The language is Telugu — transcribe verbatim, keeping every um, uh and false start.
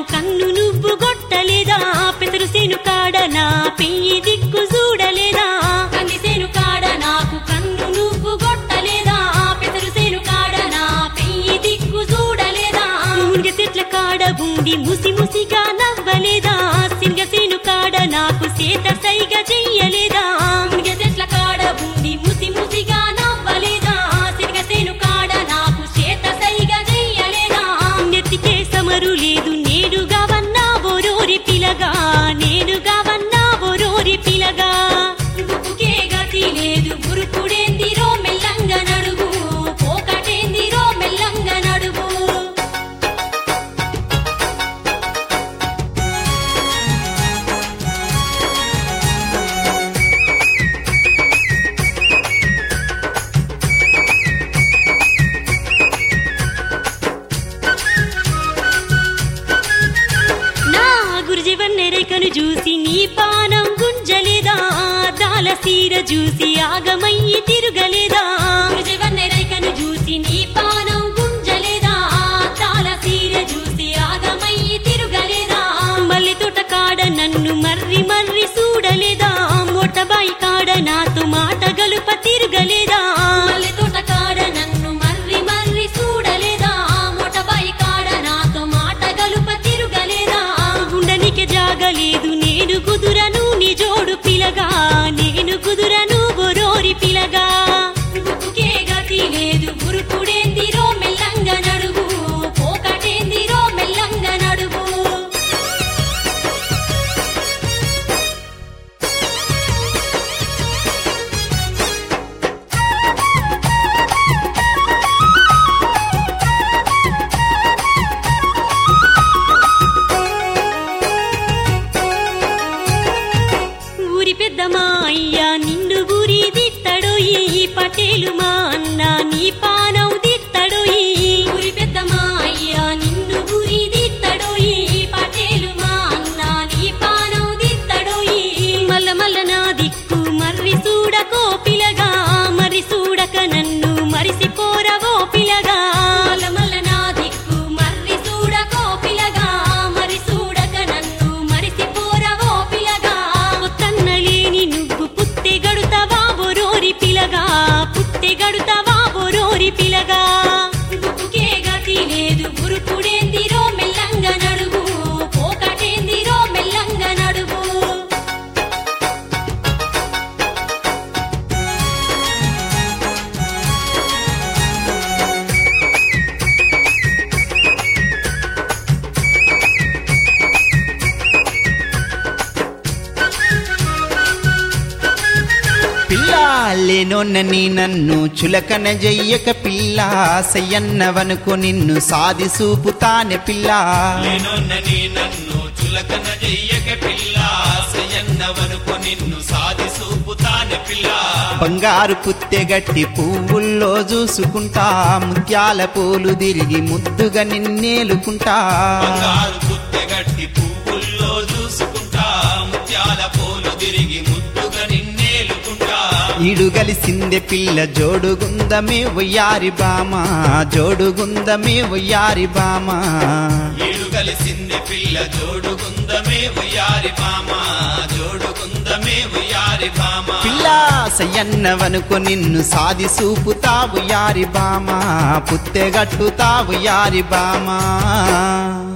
కన్ను నువ్వు గొట్టలేదా పెసరు సేను కాడ నా పెయ్యి దిక్కు చూడలేదా కంది సేను కాడ నాకు కన్ను నువ్వు గొట్టలేదా పెసరు సేను కాడ నా పెయ్యి దిక్కు చూడలేదా మునిగ చెట్ల కాడ ఉండి ముసి ముసిగా నవ్వలేదా సింగ సేను కాడ నాకు సేత సైగ చెయ్యలేదా మునిగ చెట్ల కాడ ఉండి ముసి ముసిగా నవ్వలేదా సింగ సేను కాడ నాకు సేత సైగ చెయ్యలేదా నెత్తికే సమరు లేదు నేనుగా వన్నా బోరోరి పిలగా నేనుగా వన్నా బోరోరి పిలగా గుప్పుకే గతి లేదు గురుకుడేందిరో మెల్లంగ నడుగు పోకటేందిరో మెల్లంగ నడుగు గురుజీవన్నెరైకను చూసి నీ పానం గుంజలేదా దాల సీర చూసి ఆగమయ్యి తిరుగలేదా గురుజీవన్నెరైకను చూసి నీ పానం గుంజలేదా దాల సీర చూసి ఆగమయ్యి తిరుగలేదా మల్లె తోట కాడ నన్ను మర్రి మర్రి చూడలేదా మోటబాయి కాడ నాతో మాట గలుప తిరుగలేదా మల్లె తోట కాడ నన్ను మర్రి మర్రి చూడలేదా మోటబాయి కాడ నాతో మాట గలుప తిరుగలేదా గుండెనికి జాగలేదు నేను కుదురను నీ జోడు పిలగా నేను కుదురను బొరోరి పిలగా గుప్పుకే గతి లేదు గురుకుడేందిరో మెల్లంగ నడుగు పోకటేందిరో మెల్లంగ నడుగు పెద్దమా అయ్యా నిన్ను గురి దిత్తడు ఈ పటేలు మా అన్న నీ పానం దిత్తడు ఊరి పెద్దమా అయ్యా నిన్ను గురి దిత్తడు ఈ పటేలు మా అన్న నీ పానం దిత్తడు మల్ల మల్ల నా దిక్కు మర్రి చూడకో పిలగా మరి చూడక నన్ను మరిసిపోరవో పిలగా మల్ల మల్ల నా దిక్కు మర్రి చూడకో పిలగా మరి చూడక నన్ను మరిసిపోరవో పిలగా నువ్వు పుట్టె గడుతావా బొరోరి పిలగా పుట్టె గడుతావా బొరోరి పిలగా గుప్పుకే గతి లేదు గురుకుడేందిరో మెల్లంగ నడుగు పోకటేందిరో మెల్లంగ నడుగు లేనోన్నని నన్ను చులకన జయ్యక పిల్ల సయ్యన్నవనుకు నిన్ను సాది సూపుతానే పిల్ల లేనోన్నని నన్ను చులకన జయ్యక పిల్ల సయ్యన్నవనుకు నిన్ను సాది సూపుతానే పిల్ల బంగారు పుత్తెగట్టి పువ్వుల్లో చూసుకుంటా ముత్యాల పూలు తిరిగి ముద్దుగా నిన్నేలుకుంటా బంగారు పుత్తెగట్టి పువ్వుల్లో చూసుకుంటా ముత్యాల పూలు తిరిగి ముద్దుగా నిన్నేలుకుంటా ఈడుగలిసిందే పిల్ల జోడుగుందమే వయ్యారి బామ జోడుగుందమే వయ్యారి బామ ఈడుగలిసిందే పిల్ల జోడుగుందమే వయ్యారి బామ జోడుగుందమే వయ్యారి బామ పిల్ల సయ్యన్నవనుకు నిన్ను సాది సూపుతావు యారి బామ పుత్తెగట్టుతావు యారి బామ